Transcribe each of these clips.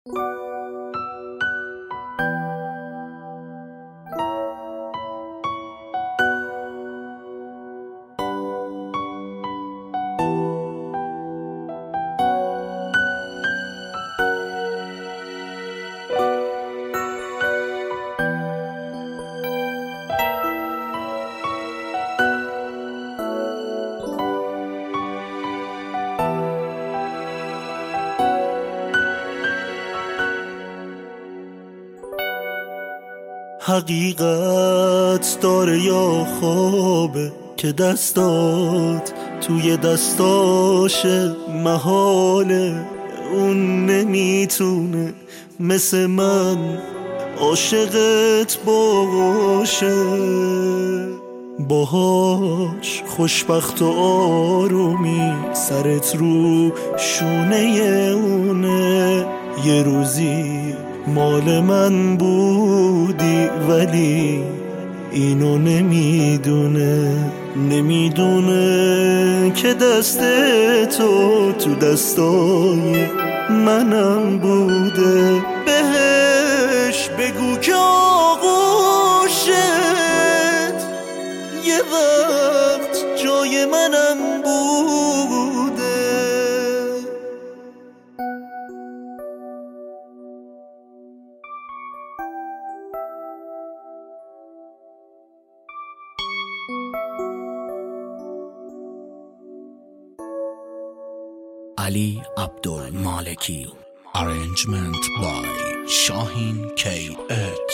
حقیقت داره یا خوابه که دستات توی دستاشه، محاله اون نمیتونه مثل من عاشقت باشه. باهاش خوشبخت و آرومی سرت رو شونه اونه. یه روزی مال من بودی ولی اینو نمیدونه که دست تو دستای منم بوده. بهش بگو که آغوشت یه وقت جای منم بوده. Ali Abdul Maleki. Arrangement by Shahin KH.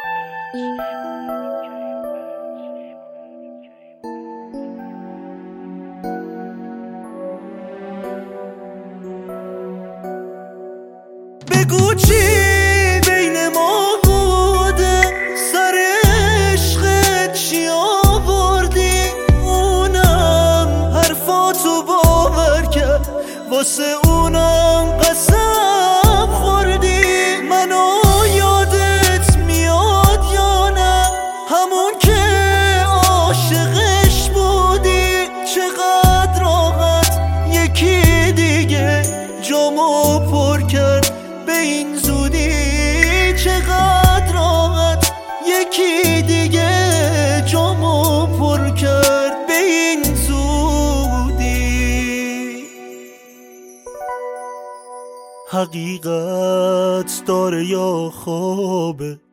بگو چی بین ما بوده، سر عشقت چی آوردی؟ اونم حرفاتو باور کرد، واسه اونم قسم خوردی. منو یادت میاد یا نه؟ همون که عاشقش بودی. چقدر راحت یکی دیگه جامو پر کرد به این زودی. چقدر راحت یکی دیگه جامو پر کرد به این زودی. حقیقت داره یا خوابه